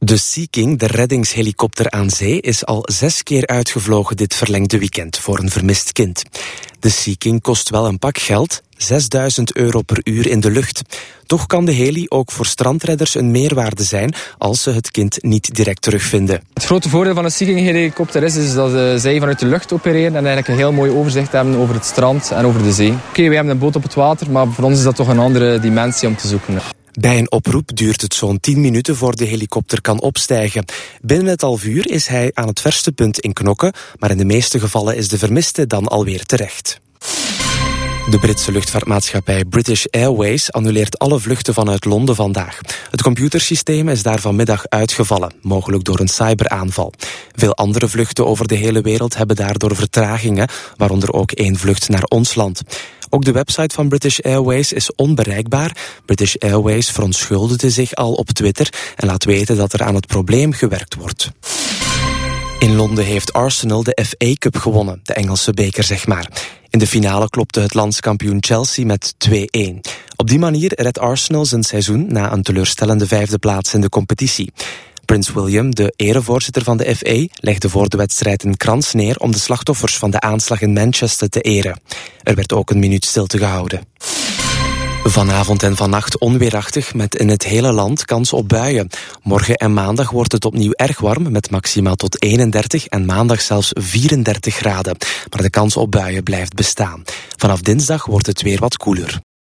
De Sea King, de reddingshelikopter aan zee, is al 6 keer uitgevlogen dit verlengde weekend voor een vermist kind. De Sea King kost wel een pak geld, €6.000 per uur in de lucht. Toch kan de heli ook voor strandredders een meerwaarde zijn als ze het kind niet direct terugvinden. Het grote voordeel van een Sea King helikopter is dat zij vanuit de lucht opereren en eigenlijk een heel mooi overzicht hebben over het strand en over de zee. Oké, wij hebben een boot op het water, maar voor ons is dat toch een andere dimensie om te zoeken. Bij een oproep duurt het zo'n 10 minuten voor de helikopter kan opstijgen. Binnen het half uur is hij aan het verste punt in Knokke, maar in de meeste gevallen is de vermiste dan alweer terecht. De Britse luchtvaartmaatschappij British Airways annuleert alle vluchten vanuit Londen vandaag. Het computersysteem is daar vanmiddag uitgevallen, mogelijk door een cyberaanval. Veel andere vluchten over de hele wereld hebben daardoor vertragingen, waaronder ook 1 vlucht naar ons land. Ook de website van British Airways is onbereikbaar. British Airways verontschuldigde zich al op Twitter en laat weten dat er aan het probleem gewerkt wordt. In Londen heeft Arsenal de FA Cup gewonnen, de Engelse beker zeg maar. In de finale klopte het landskampioen Chelsea met 2-1. Op die manier redt Arsenal zijn seizoen na een teleurstellende 5e plaats in de competitie. Prins William, de erevoorzitter van de FA, legde voor de wedstrijd een krans neer om de slachtoffers van de aanslag in Manchester te eren. Er werd ook een minuut stilte gehouden. Vanavond en vannacht onweerachtig met in het hele land kans op buien. Morgen en maandag wordt het opnieuw erg warm met maximaal tot 31 en maandag zelfs 34 graden. Maar de kans op buien blijft bestaan. Vanaf dinsdag wordt het weer wat koeler.